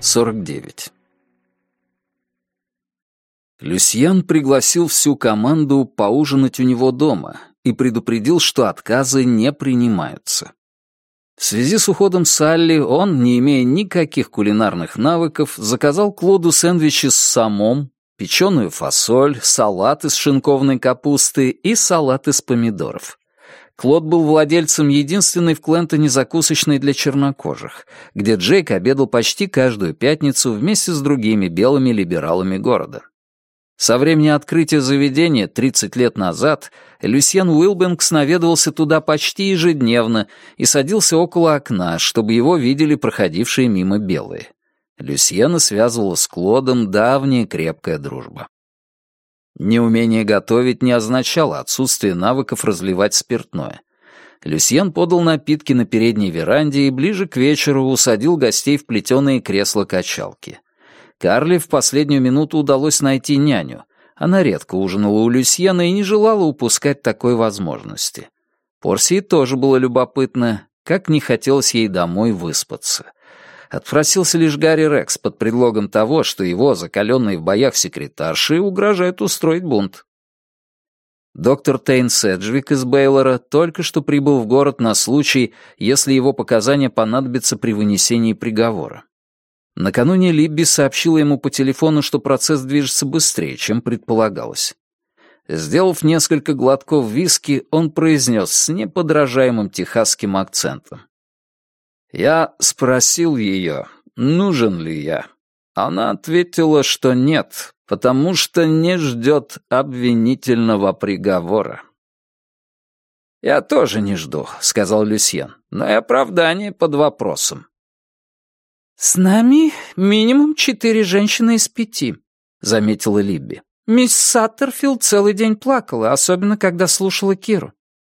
49. Люсьен пригласил всю команду поужинать у него дома и предупредил, что отказы не принимаются. В связи с уходом Салли он, не имея никаких кулинарных навыков, заказал Клоду сэндвичи с самом, печеную фасоль, салат из шинкованной капусты и салат из помидоров. Клод был владельцем единственной в Клентоне закусочной для чернокожих, где Джейк обедал почти каждую пятницу вместе с другими белыми либералами города. Со времени открытия заведения 30 лет назад Люсьен Уилбенкс наведывался туда почти ежедневно и садился около окна, чтобы его видели проходившие мимо белые. Люсьена связывала с Клодом давняя крепкая дружба. Неумение готовить не означало отсутствие навыков разливать спиртное. Люсьен подал напитки на передней веранде и ближе к вечеру усадил гостей в плетеные кресла-качалки. Карли в последнюю минуту удалось найти няню. Она редко ужинала у Люсьена и не желала упускать такой возможности. Порсии тоже было любопытно, как не хотелось ей домой выспаться. Отпросился лишь Гарри Рекс под предлогом того, что его, закаленные в боях секретарши, угрожают устроить бунт. Доктор Тейн Седжвик из Бейлора только что прибыл в город на случай, если его показания понадобятся при вынесении приговора. Накануне Либби сообщила ему по телефону, что процесс движется быстрее, чем предполагалось. Сделав несколько глотков виски, он произнес с неподражаемым техасским акцентом: «Я спросил ее, нужен ли я. Она ответила, что нет, потому что не ждет обвинительного приговора». «Я тоже не жду», — сказал Люсьен, «но и оправдание под вопросом». «С нами минимум 4 женщины из 5», — заметила Либби. «Мисс Саттерфилд целый день плакала, особенно когда слушала Киру».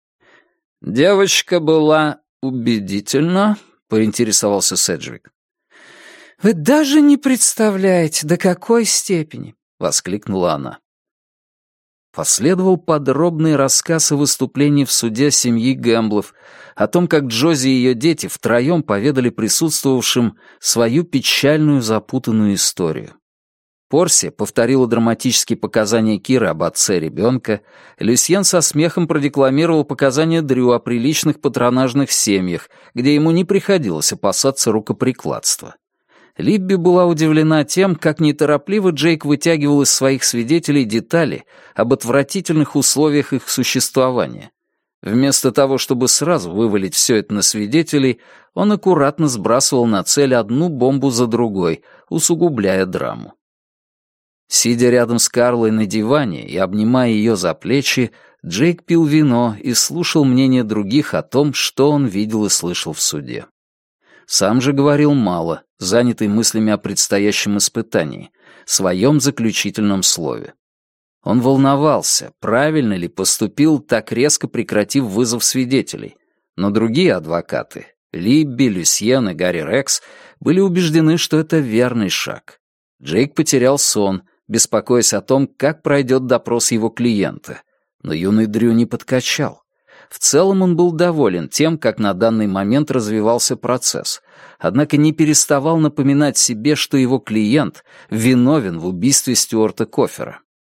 «Девочка была убедительна», — поинтересовался Седжвик. «Вы даже не представляете, до какой степени», — воскликнула она. Последовал подробный рассказ о выступлении в суде семьи Гэмблов, о том, как Джози и ее дети втроем поведали присутствовавшим свою печальную запутанную историю. Порси повторила драматические показания Киры об отце ребенка, Люсьен со смехом продекламировал показания Дрю о приличных патронажных семьях, где ему не приходилось опасаться рукоприкладства. Либби была удивлена тем, как неторопливо Джейк вытягивал из своих свидетелей детали об отвратительных условиях их существования. Вместо того, чтобы сразу вывалить все это на свидетелей, он аккуратно сбрасывал на цель одну бомбу за другой, усугубляя драму. Сидя рядом с Карлой на диване и обнимая ее за плечи, Джейк пил вино и слушал мнение других о том, что он видел и слышал в суде. Сам же говорил мало, занятый мыслями о предстоящем испытании, своем заключительном слове. Он волновался, правильно ли поступил, так резко прекратив вызов свидетелей, но другие адвокаты, Либби, Люсьен и Гарри Рекс, были убеждены, что это верный шаг. Джейк потерял сон, беспокоясь о том, как пройдет допрос его клиента, но юный Дрю не подкачал. В целом он был доволен тем, как на данный момент развивался процесс, однако не переставал напоминать себе, что его клиент виновен в убийстве Стюарта Кофера.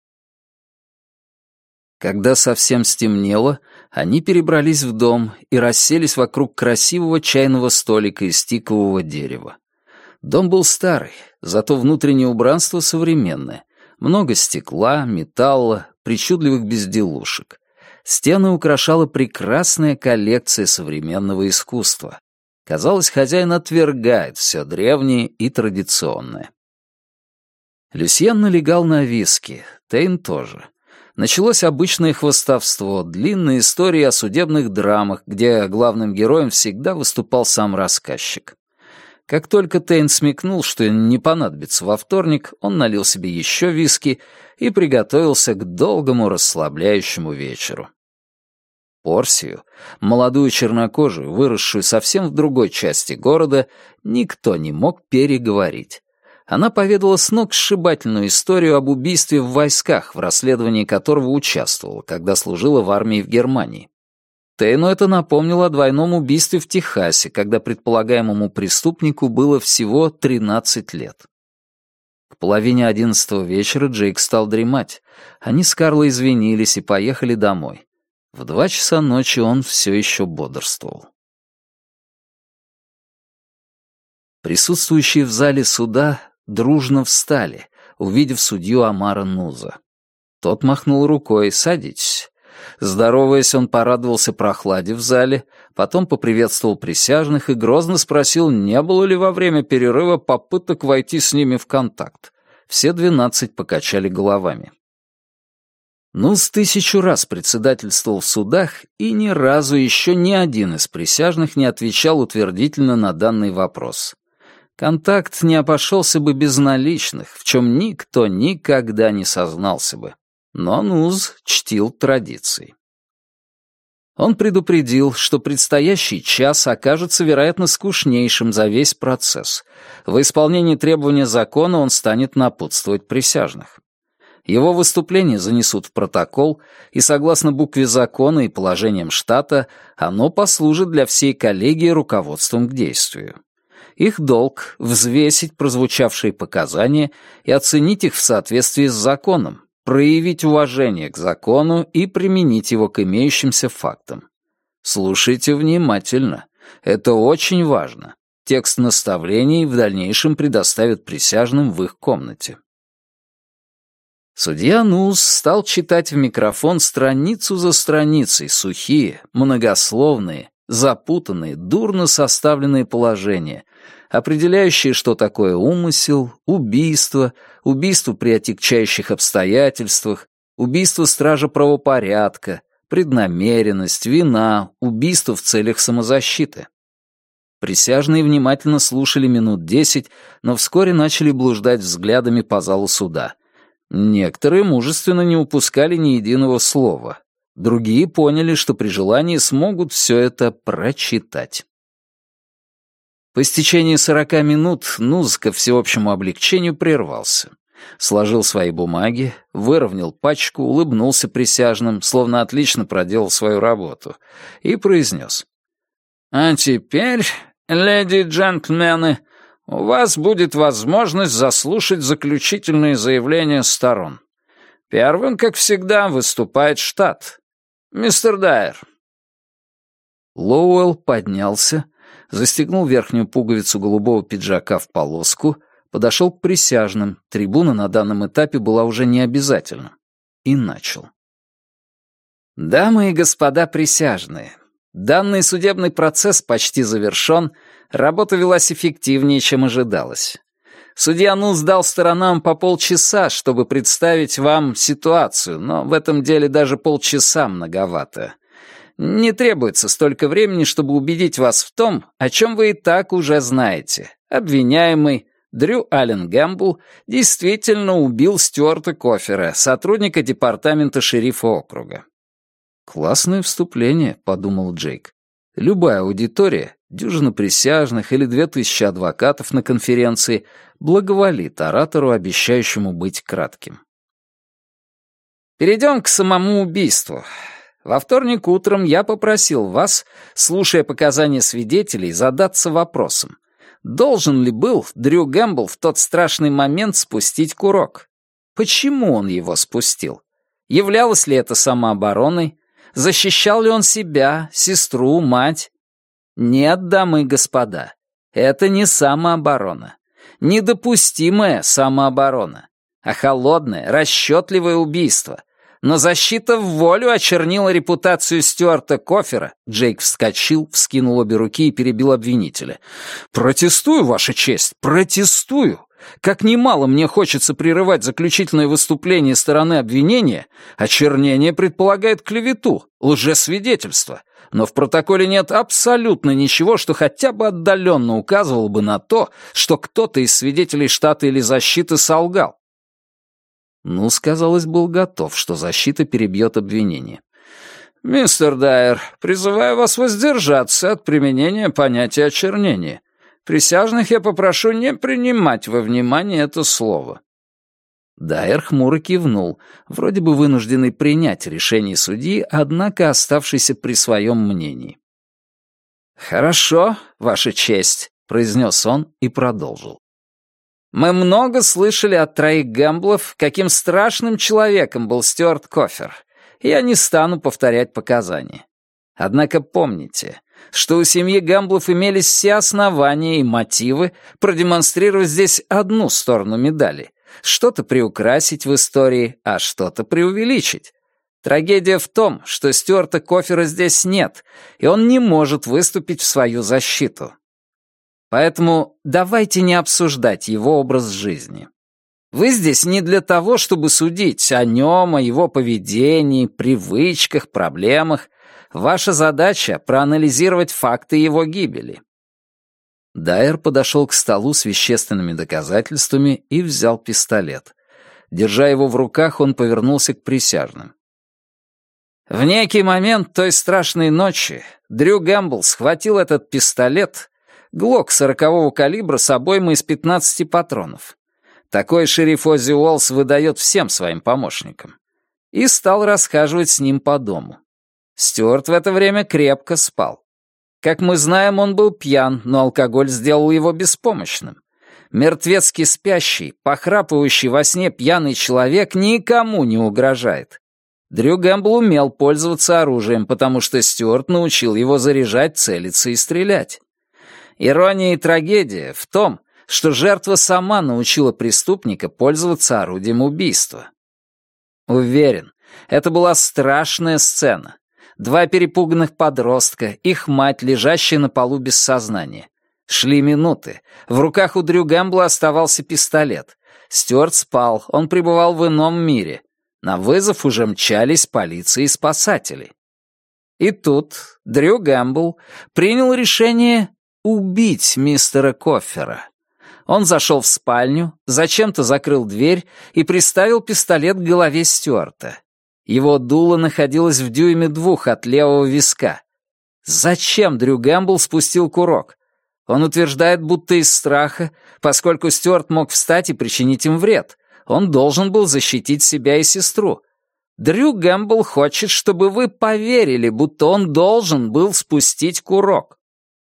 Когда совсем стемнело, они перебрались в дом и расселись вокруг красивого чайного столика из тикового дерева. Дом был старый, зато внутреннее убранство современное. Много стекла, металла, причудливых безделушек. Стены украшала прекрасная коллекция современного искусства. Казалось, хозяин отвергает все древнее и традиционное. Люсьен налегал на виски, Тейн тоже. Началось обычное хвастовство, длинные истории о судебных драмах, где главным героем всегда выступал сам рассказчик. Как только Тейн смекнул, что не понадобится во вторник, он налил себе еще виски и приготовился к долгому расслабляющему вечеру. Порсию, молодую чернокожую, выросшую совсем в другой части города, никто не мог переговорить. Она поведала сногсшибательную историю об убийстве в войсках, в расследовании которого участвовала, когда служила в армии в Германии. Тейну это напомнило о двойном убийстве в Техасе, когда предполагаемому преступнику было всего 13 лет. К половине 11 вечера Джейк стал дремать. Они с Карлой извинились и поехали домой. В 2 часа ночи он все еще бодрствовал. Присутствующие в зале суда дружно встали, увидев судью Амара Нуза. Тот махнул рукой: «Садитесь». Здороваясь, он порадовался прохладе в зале, потом поприветствовал присяжных и грозно спросил, не было ли во время перерыва попыток войти с ними в контакт. Все 12 покачали головами. Нуз 1000 раз председательствовал в судах, и ни разу еще ни один из присяжных не отвечал утвердительно на данный вопрос. Контакт не обошелся бы без наличных, в чем никто никогда не сознался бы. Но Нуз чтил традиции. Он предупредил, что предстоящий час окажется, вероятно, скучнейшим за весь процесс. Во исполнении требования закона он станет напутствовать присяжных. Его выступление занесут в протокол, и, согласно букве закона и положениям штата, оно послужит для всей коллегии руководством к действию. Их долг — взвесить прозвучавшие показания и оценить их в соответствии с законом, проявить уважение к закону и применить его к имеющимся фактам. Слушайте внимательно. Это очень важно. Текст наставлений в дальнейшем предоставят присяжным в их комнате. Судья Нуз стал читать в микрофон страницу за страницей сухие, многословные, запутанные, дурно составленные положения, определяющие, что такое умысел, убийство, убийство при отягчающих обстоятельствах, убийство стража правопорядка, преднамеренность, вина, убийство в целях самозащиты. Присяжные внимательно слушали минут 10, но вскоре начали блуждать взглядами по залу суда. Некоторые мужественно не упускали ни единого слова. Другие поняли, что при желании смогут все это прочитать. По истечении 40 минут Нуз ко всеобщему облегчению прервался. Сложил свои бумаги, выровнял пачку, улыбнулся присяжным, словно отлично проделал свою работу, и произнес: «А теперь, леди и джентльмены, у вас будет возможность заслушать заключительные заявления сторон. Первым, как всегда, выступает штат. Мистер Дайер». Лоуэлл поднялся, застегнул верхнюю пуговицу голубого пиджака в полоску, подошел к присяжным, трибуна на данном этапе была уже не обязательна, и начал. «Дамы и господа присяжные, данный судебный процесс почти завершен, работа велась эффективнее, чем ожидалось. Судья Нуз дал сторонам по полчаса, чтобы представить вам ситуацию, но в этом деле даже полчаса многовато. Не требуется столько времени, чтобы убедить вас в том, о чем вы и так уже знаете. Обвиняемый Дрю Аллен Гэмбл действительно убил Стюарта Кофера, сотрудника департамента шерифа округа. «Классное вступление», — подумал Джейк. «Любая аудитория, дюжина присяжных или 2000 адвокатов на конференции благоволит оратору, обещающему быть кратким». Перейдем к самому убийству. Во вторник утром я попросил вас, слушая показания свидетелей, задаться вопросом, должен ли был Дрю Гэмбл в тот страшный момент спустить курок? Почему он его спустил? Являлось ли это самообороной? Защищал ли он себя, сестру, мать? Нет, дамы и господа, это не самооборона. Недопустимая самооборона, а холодное, расчетливое убийство. Но защита в волю очернила репутацию Стюарта Кофера. Джейк вскочил, вскинул обе руки и перебил обвинителя. «Протестую, Ваша честь, протестую! Как немало мне хочется прерывать заключительное выступление стороны обвинения, очернение предполагает клевету, лжесвидетельство. Но в протоколе нет абсолютно ничего, что хотя бы отдаленно указывало бы на то, что кто-то из свидетелей штата или защиты солгал». Нуз, казалось, был готов, что защита перебьет обвинение. «Мистер Дайер, призываю вас воздержаться от применения понятия очернения. Присяжных я попрошу не принимать во внимание это слово». Дайер хмуро кивнул, вроде бы вынужденный принять решение судьи, однако оставшийся при своем мнении. «Хорошо, Ваша честь», — произнес он и продолжил. «Мы много слышали от троих Гэмблов, каким страшным человеком был Стюарт Кофер. Я не стану повторять показания. Однако помните, что у семьи Гэмблов имелись все основания и мотивы продемонстрировать здесь одну сторону медали, что-то приукрасить в истории, а что-то преувеличить. Трагедия в том, что Стюарта Кофера здесь нет, и он не может выступить в свою защиту. Поэтому давайте не обсуждать его образ жизни. Вы здесь не для того, чтобы судить о нем, о его поведении, привычках, проблемах. Ваша задача — проанализировать факты его гибели». Дайер подошел к столу с вещественными доказательствами и взял пистолет. Держа его в руках, он повернулся к присяжным. В некий момент той страшной ночи Дрю Гэмбл схватил этот пистолет, глок 40-го калибра с обоймой из 15 патронов. Такой шериф Оззи Уоллс выдает всем своим помощникам. И стал расхаживать с ним по дому. Стюарт в это время крепко спал. Как мы знаем, он был пьян, но алкоголь сделал его беспомощным. Мертвецки спящий, похрапывающий во сне пьяный человек никому не угрожает. Дрю Гэмбл умел пользоваться оружием, потому что Стюарт научил его заряжать, целиться и стрелять. Ирония и трагедия в том, что жертва сама научила преступника пользоваться орудием убийства. Уверен, это была страшная сцена. Два перепуганных подростка, их мать, лежащая на полу без сознания. Шли минуты. В руках у Дрю Гэмбла оставался пистолет. Стюарт спал, он пребывал в ином мире. На вызов уже мчались полиция и спасатели. И тут Дрю Гэмбл принял решение убить мистера Кофера. Он зашел в спальню, зачем-то закрыл дверь и приставил пистолет к голове Стюарта. Его дуло находилось в дюйме 2 от левого виска. Зачем Дрю Гэмбл спустил курок? Он утверждает, будто из страха, поскольку Стюарт мог встать и причинить им вред. Он должен был защитить себя и сестру. Дрю Гэмбл хочет, чтобы вы поверили, будто он должен был спустить курок.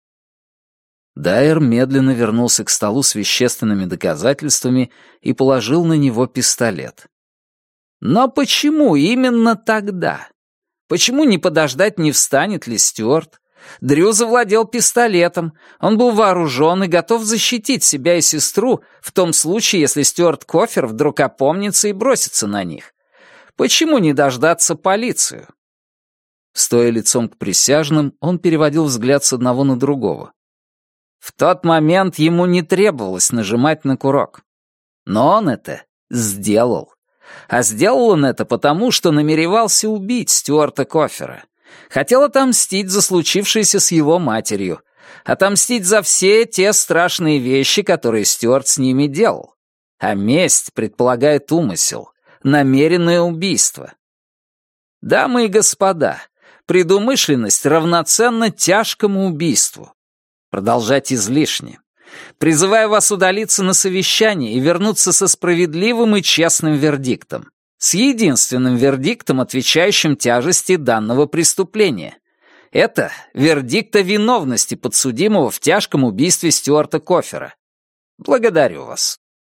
Дайер медленно вернулся к столу с вещественными доказательствами и положил на него пистолет. Но почему именно тогда? Почему не подождать, не встанет ли Стюарт? Дрю завладел пистолетом, он был вооружен и готов защитить себя и сестру в том случае, если Стюарт Кофер вдруг опомнится и бросится на них. Почему не дождаться полицию? Стоя лицом к присяжным, он переводил взгляд с одного на другого. В тот момент ему не требовалось нажимать на курок. Но он это сделал. А сделал он это потому, что намеревался убить Стюарта Кофера. Хотел отомстить за случившееся с его матерью. Отомстить за все те страшные вещи, которые Стюарт с ними делал. А месть предполагает умысел, намеренное убийство. Дамы и господа, предумышленность равноценна тяжкому убийству. Продолжать излишне. Призываю вас удалиться на совещание и вернуться со справедливым и честным вердиктом. С единственным вердиктом, отвечающим тяжести данного преступления. Это вердикт о виновности подсудимого в тяжком убийстве Стюарта Кофера. Благодарю вас.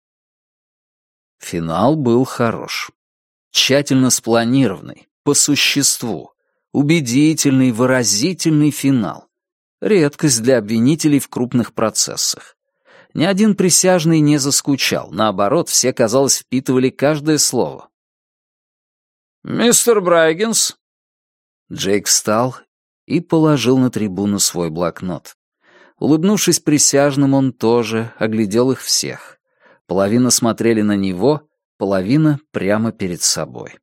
Финал был хорош. Тщательно спланированный, по существу. Убедительный, выразительный финал. Редкость для обвинителей в крупных процессах. Ни один присяжный не заскучал, наоборот, все, казалось, впитывали каждое слово. «Мистер Брайгенс?» Джейк встал и положил на трибуну свой блокнот. Улыбнувшись присяжным, он тоже оглядел их всех. Половина смотрели на него, половина прямо перед собой.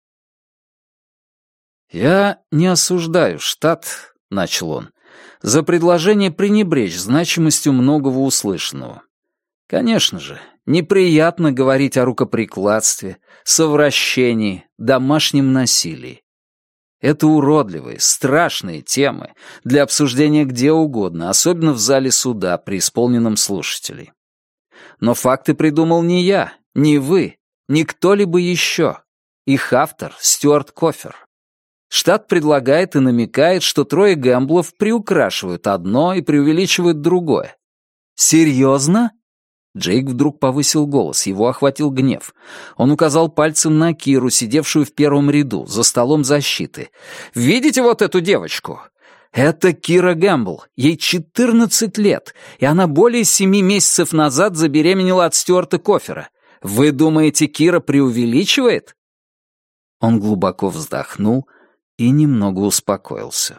«Я не осуждаю штат», — начал он, за предложение пренебречь значимостью многого услышанного. Конечно же, неприятно говорить о рукоприкладстве, совращении, домашнем насилии. Это уродливые, страшные темы для обсуждения где угодно, особенно в зале суда при исполненном слушателей. Но факты придумал не я, не вы, не кто-либо еще. Их автор — Стюарт Кофер. Штат предлагает и намекает, что трое Гэмблов приукрашивают одно и преувеличивают другое. Серьезно? Джейк вдруг повысил голос, его охватил гнев. Он указал пальцем на Киру, сидевшую в первом ряду, за столом защиты. «Видите вот эту девочку? Это Кира Гэмбл. Ей 14 лет, и она более 7 месяцев назад забеременела от Стюарта Кофера. Вы думаете, Кира преувеличивает?» Он глубоко вздохнул и немного успокоился.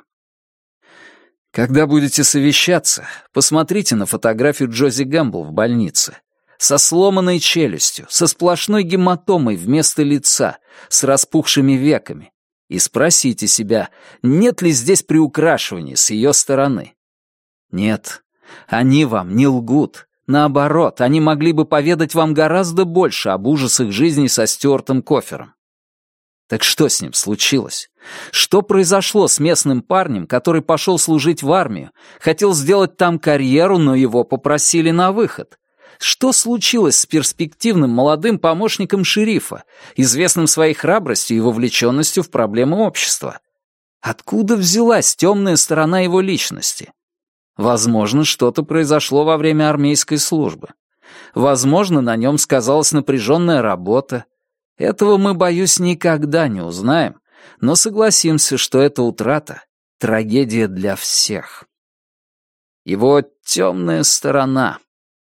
«Когда будете совещаться, посмотрите на фотографию Джози Гэмбл в больнице. Со сломанной челюстью, со сплошной гематомой вместо лица, с распухшими веками. И спросите себя, нет ли здесь приукрашивания с ее стороны. Нет, они вам не лгут. Наоборот, они могли бы поведать вам гораздо больше об ужасах жизни со Стюартом Кофером. Так что с ним случилось? Что произошло с местным парнем, который пошел служить в армию, хотел сделать там карьеру, но его попросили на выход? Что случилось с перспективным молодым помощником шерифа, известным своей храбростью и вовлеченностью в проблемы общества? Откуда взялась темная сторона его личности? Возможно, что-то произошло во время армейской службы. Возможно, на нем сказалась напряженная работа. Этого мы, боюсь, никогда не узнаем, но согласимся, что эта утрата — трагедия для всех. Его темная сторона.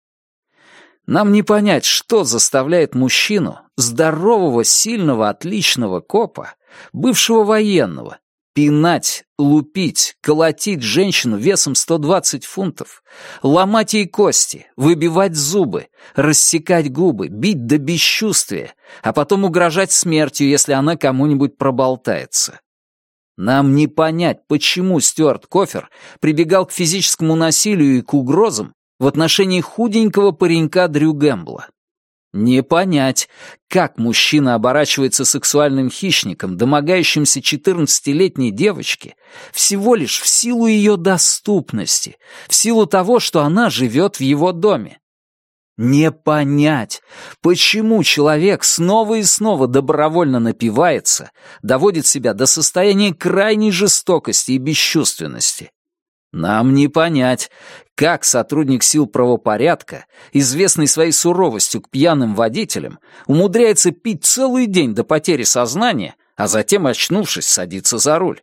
Нам не понять, что заставляет мужчину, здорового, сильного, отличного копа, бывшего военного, пинать, лупить, колотить женщину весом 120 фунтов, ломать ей кости, выбивать зубы, рассекать губы, бить до бесчувствия, а потом угрожать смертью, если она кому-нибудь проболтается. Нам не понять, почему Стюарт Кофер прибегал к физическому насилию и к угрозам в отношении худенького паренька Дрю Гэмбла. Не понять, как мужчина оборачивается сексуальным хищником, домогающимся 14-летней девочки, всего лишь в силу ее доступности, в силу того, что она живет в его доме. Не понять, почему человек снова и снова добровольно напивается, доводит себя до состояния крайней жестокости и бесчувственности. Нам не понять, как сотрудник сил правопорядка, известный своей суровостью к пьяным водителям, умудряется пить целый день до потери сознания, а затем, очнувшись, садиться за руль.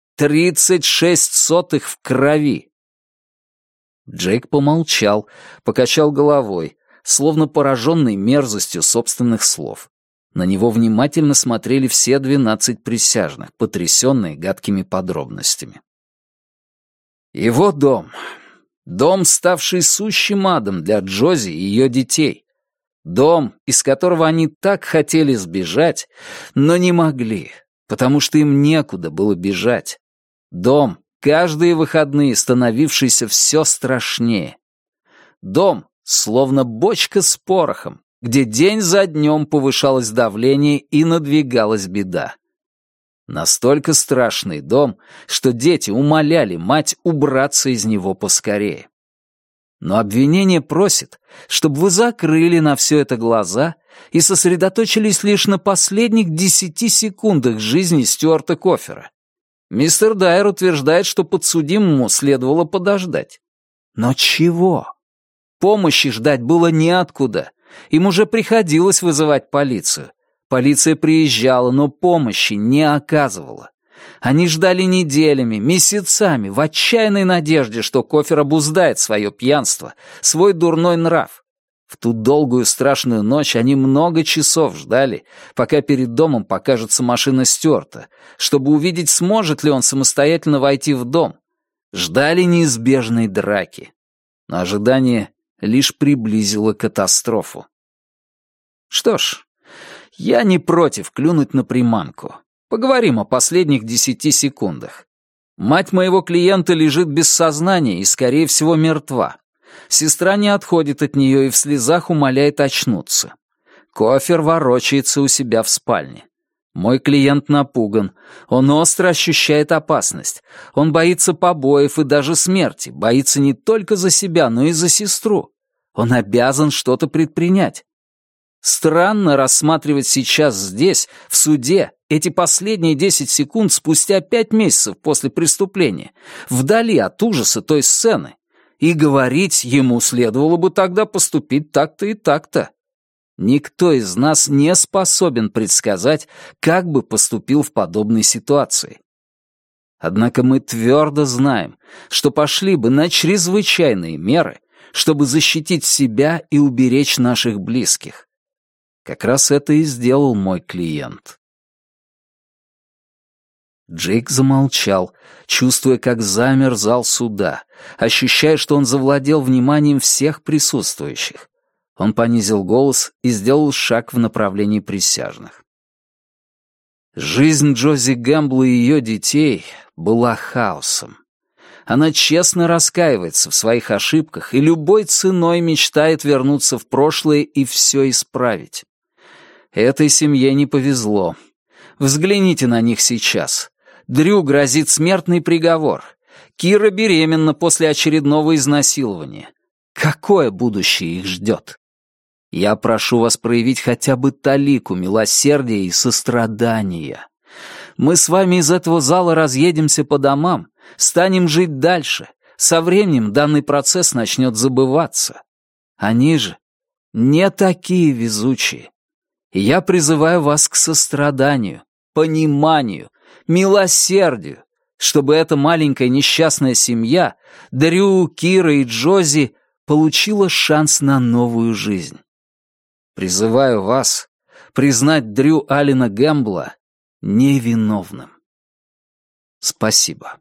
36 сотых в крови. Джейк помолчал, покачал головой, словно пораженный мерзостью собственных слов. На него внимательно смотрели все 12 присяжных, потрясенные гадкими подробностями. Его дом. Дом, ставший сущим адом для Джози и ее детей. Дом, из которого они так хотели сбежать, но не могли, потому что им некуда было бежать. Дом, каждые выходные становившийся все страшнее. Дом, словно бочка с порохом, где день за днем повышалось давление и надвигалась беда. Настолько страшный дом, что дети умоляли мать убраться из него поскорее. Но обвинение просит, чтобы вы закрыли на все это глаза и сосредоточились лишь на последних 10 секундах жизни Стюарта Кофера. Мистер Дайер утверждает, что подсудимому следовало подождать. Но чего? Помощи ждать было неоткуда. Им уже приходилось вызывать полицию. Полиция приезжала, но помощи не оказывала. Они ждали неделями, месяцами, в отчаянной надежде, что Кофер обуздает свое пьянство, свой дурной нрав. В ту долгую страшную ночь они много часов ждали, пока перед домом покажется машина Стюарта, чтобы увидеть, сможет ли он самостоятельно войти в дом. Ждали неизбежной драки. Но ожидание лишь приблизило катастрофу. Что ж, я не против клюнуть на приманку. Поговорим о последних 10 секундах. Мать моего клиента лежит без сознания и, скорее всего, мертва. Сестра не отходит от нее и в слезах умоляет очнуться. Кофер ворочается у себя в спальне. Мой клиент напуган. Он остро ощущает опасность. Он боится побоев и даже смерти. Боится не только за себя, но и за сестру. Он обязан что-то предпринять. Странно рассматривать сейчас здесь, в суде, эти последние 10 секунд спустя 5 месяцев после преступления, вдали от ужаса той сцены, и говорить ему следовало бы тогда поступить так-то и так-то. Никто из нас не способен предсказать, как бы поступил в подобной ситуации. Однако мы твердо знаем, что пошли бы на чрезвычайные меры, чтобы защитить себя и уберечь наших близких. Как раз это и сделал мой клиент. Джейк замолчал, чувствуя, как замер зал суда, ощущая, что он завладел вниманием всех присутствующих. Он понизил голос и сделал шаг в направлении присяжных. Жизнь Джози Гэмбл и ее детей была хаосом. Она честно раскаивается в своих ошибках и любой ценой мечтает вернуться в прошлое и все исправить. Этой семье не повезло. Взгляните на них сейчас. Дрю грозит смертный приговор. Кира беременна после очередного изнасилования. Какое будущее их ждет? Я прошу вас проявить хотя бы талику милосердия и сострадания. Мы с вами из этого зала разъедемся по домам, станем жить дальше. Со временем данный процесс начнет забываться. Они же не такие везучие. И я призываю вас к состраданию, пониманию, милосердию, чтобы эта маленькая несчастная семья, Дрю, Кира и Джози, получила шанс на новую жизнь. Призываю вас признать Дрю Аллена Гэмбла невиновным. Спасибо.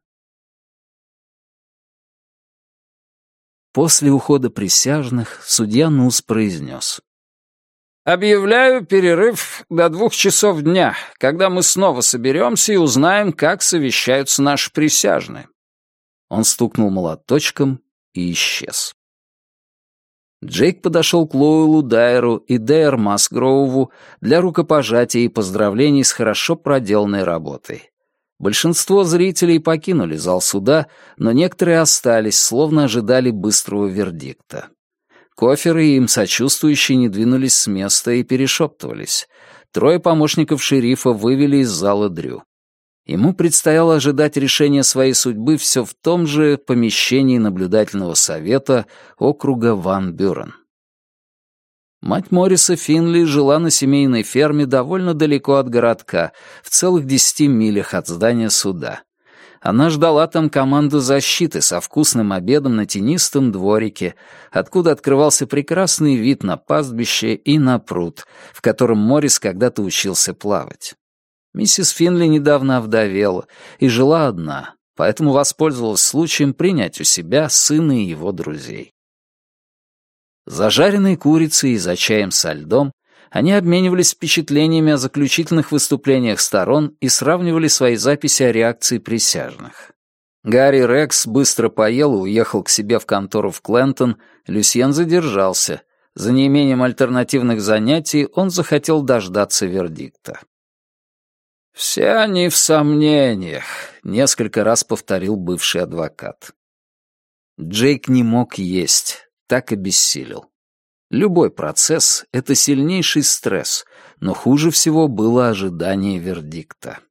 После ухода присяжных судья Нус произнес: «Объявляю перерыв до 2 часов дня, когда мы снова соберемся и узнаем, как совещаются наши присяжные». Он стукнул молоточком и исчез. Джейк подошел к Лоуэлу Дайеру и Дейр Масгроуву для рукопожатия и поздравлений с хорошо проделанной работой. Большинство зрителей покинули зал суда, но некоторые остались, словно ожидали быстрого вердикта. Коферы и им сочувствующие не двинулись с места и перешептывались. 3 помощников шерифа вывели из зала Дрю. Ему предстояло ожидать решения своей судьбы все в том же помещении наблюдательного совета округа Ван Бюрен. Мать Морриса Финли жила на семейной ферме довольно далеко от городка, в целых 10 милях от здания суда. Она ждала там команду защиты со вкусным обедом на тенистом дворике, откуда открывался прекрасный вид на пастбище и на пруд, в котором Моррис когда-то учился плавать. Миссис Финли недавно овдовела и жила одна, поэтому воспользовалась случаем принять у себя сына и его друзей. За жареной курицей и за чаем со льдом они обменивались впечатлениями о заключительных выступлениях сторон и сравнивали свои записи о реакции присяжных. Гарри Рекс быстро поел и уехал к себе в контору в Клентон, Люсьен задержался. За неимением альтернативных занятий он захотел дождаться вердикта. «Все они в сомнениях», — несколько раз повторил бывший адвокат. Джейк не мог есть, так обессилел. Любой процесс — это сильнейший стресс, но хуже всего было ожидание вердикта.